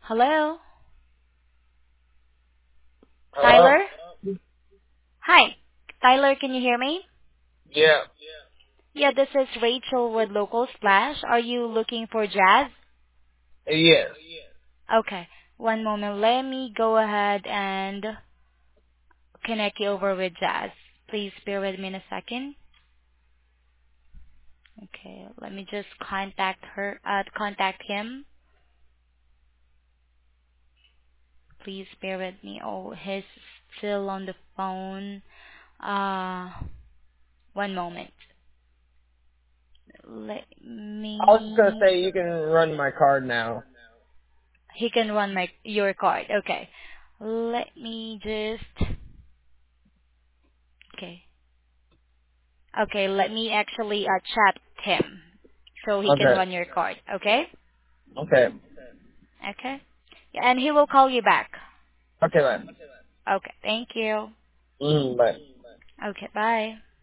Hello? Hello? Tyler? Hi. Tyler, can you hear me? Yeah. Yeah, this is Rachel with Local Splash. Are you looking for Jazz? Yes. Okay. One moment. Let me go ahead and connect you over with Jazz. Please bear with me in a second. Okay. Let me just contact him. Please bear with me. Oh, he's still on the phone. Uh, One moment. Let I was just gonna me. say you can run my card now. He can run your card. Okay. Let me just. Okay. Okay. Let me actually chat him so he can Okay. run your card. Okay. Okay. Okay. Yeah, and he will call you back. Okay, bye. Okay. Thank you. Bye. Okay. Bye.